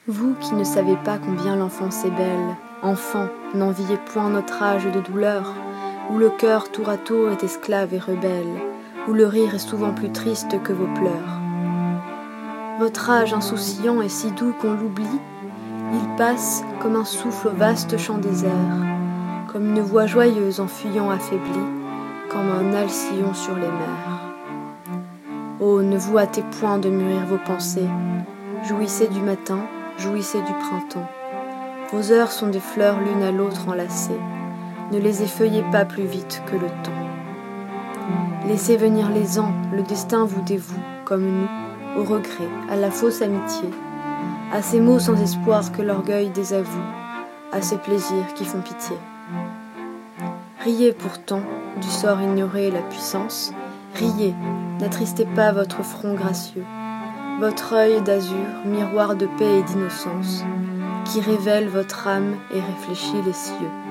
Vous qui ne savez pas combien l'enfance est belle, enfants, n'enviez point notre âge de douleur, où le cœur tour à tour est esclave et rebelle, où le rire est souvent plus triste que vos pleurs. Votre âge insouciant est si doux qu'on l'oublie, il passe comme un souffle au vaste champ désert, comme une voix joyeuse en fuyant affaiblie, comme un alcyon sur les mers. Oh, ne vous hâtez point de mûrir vos pensées, jouissez du matin, jouissez du printemps. Vos heures sont des fleurs l'une à l'autre enlacées, ne les effeuillez pas plus vite que le temps. Laissez venir les ans, le destin vous dévoue, comme nous, au regret, à la fausse amitié, à ces mots sans espoir que l'orgueil désavoue, à ces plaisirs qui font pitié. Riez pourtant du sort ignoré et la puissance, riez, n'attristez pas votre front gracieux, votre œil d'azur, miroir de paix et d'innocence, qui révèle votre âme et réfléchit les cieux.